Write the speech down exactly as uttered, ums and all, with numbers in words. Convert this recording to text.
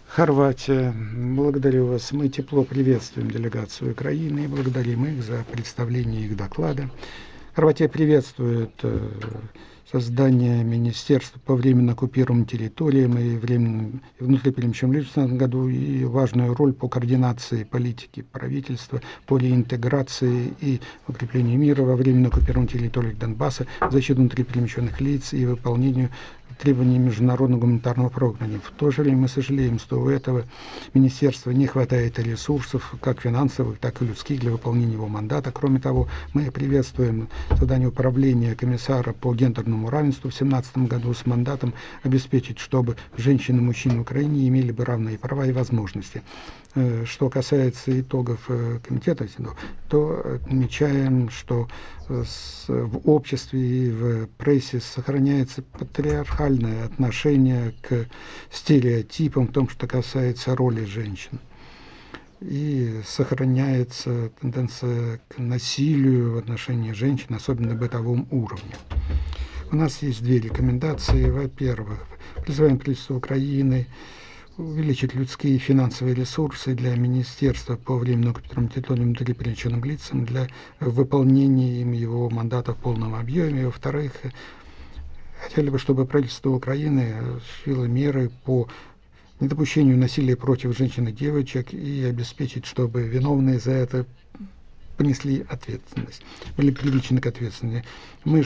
Хорватия. Благодарю вас. Мы тепло приветствуем делегацию Украины и благодарим их за представление их доклада. Хорватия приветствует э, создание министерства по временно оккупированным территориям и временным и внутриперемещенным лицам в этом году и важную роль по координации политики правительства, по реинтеграции и укреплению мира во временно оккупированных территориях Донбасса, защиту внутриперемещенных лиц и выполнению требований международного гуманитарного права. В то же время мы сожалеем, что у этого министерства не хватает ресурсов, как финансовых, так и людских, для выполнения его мандата. Кроме того, мы приветствуем создание управления комиссара по гендерному равенству в две тысячи семнадцатом году с мандатом обеспечить, чтобы женщины и мужчины в Украине имели бы равные права и возможности. Что касается итогов комитета, то отмечаем, что в обществе и в прессе сохраняется патриархальное отношение к стереотипам в том, что касается роли женщин. И сохраняется тенденция к насилию в отношении женщин, особенно на бытовом уровне. У нас есть две рекомендации. Во-первых, призываем правительство Украины увеличить людские и финансовые ресурсы для Министерства по временно оккупированным территориям внутриперемещенным лицам для выполнения им его мандата в полном объеме. Во-вторых, хотели бы, чтобы правительство Украины осуществило меры по недопущению насилия против женщин и девочек и обеспечить, чтобы виновные за это понесли ответственность, были привлечены к ответственности. Мы